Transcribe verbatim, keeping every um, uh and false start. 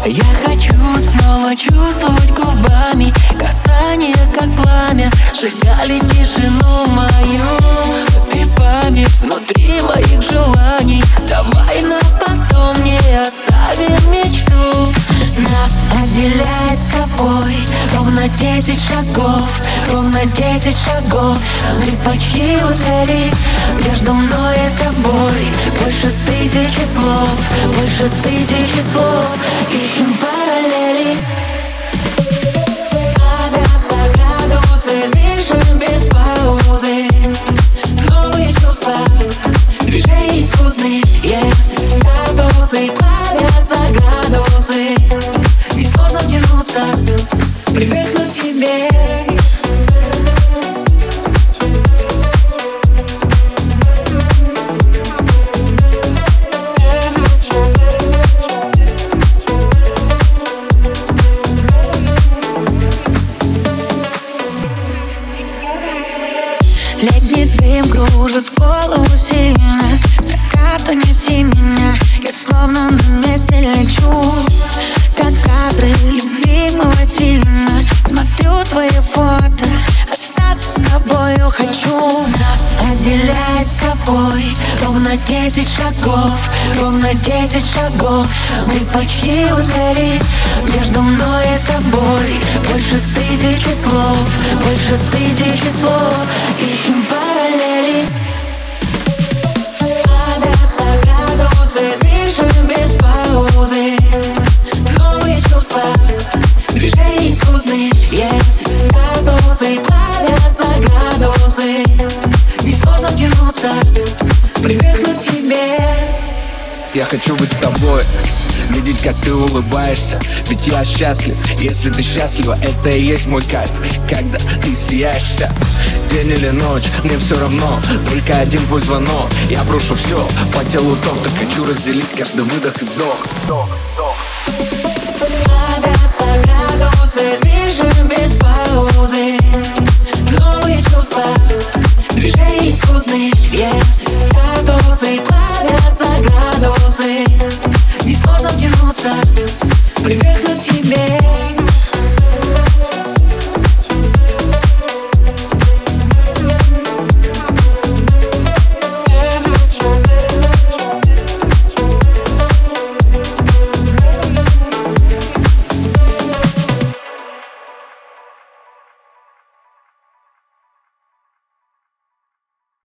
Я хочу снова чувствовать губами касание, как пламя, сжигали тишину мою. Ты память внутри моих желаний. Давай на потом не оставим мечту. Нас отделяет с тобой ровно десять шагов, ровно десять шагов. Мы почти у цели, между мной и тобой больше тысячи слов, больше тысячи слов. Ищем параллели. Плавятся градусы, дышим без паузы. Новые чувства, движения искусные, yeah. Статусы, плавятся градусы. Не сложно тянуться, привыкнуть к тебе. Летний дым кружит голову сильно. Закат, неси меня, я словно на месте лечу. Как кадры любимого фильма. Смотрю твои фото, остаться с тобою хочу. Нас отделяет с тобой ровно десять шагов, ровно десять шагов. Мы почти у цели, между мной и тобой больше тысячи слов, больше тысячи слов. Ищем параллели. Плавятся градусы, дышим без паузы. Новые чувства, движения искусные, yeah. Статусы, плавятся градусы. Не сложно тянуться, привыкнуть к тебе. Я хочу быть с тобой, видеть, как ты улыбаешься. Ведь я счастлив, если ты счастлива. Это и есть мой кайф, когда ты сияешь вся. День или ночь, мне все равно, только один твой звонок. Я брошу все, по телу ток. Так хочу разделить каждый выдох и вдох, вдох, вдох. Плавятся градусы, дышим без паузы. Новые чувства, движения искусные, yeah.